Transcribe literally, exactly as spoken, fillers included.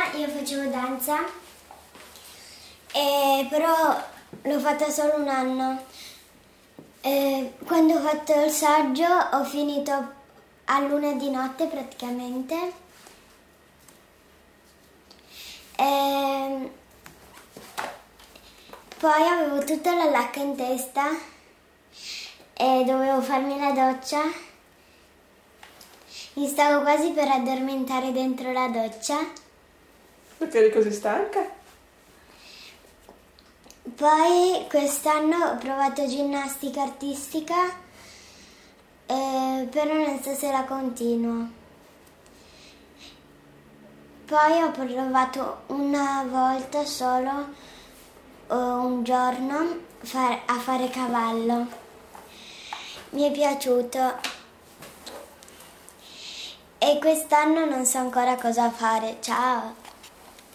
io facevo danza, e però l'ho fatta solo un anno. E quando ho fatto il saggio ho finito a luna di notte praticamente. E poi avevo tutta la lacca in testa e dovevo farmi la doccia. Mi stavo quasi per addormentare dentro la doccia. Perché eri così stanca? Poi quest'anno ho provato ginnastica artistica, eh, però non so se la continuo. Poi ho provato una volta solo, eh, un giorno, far- a fare cavallo. Mi è piaciuto. E quest'anno non so ancora cosa fare. Ciao!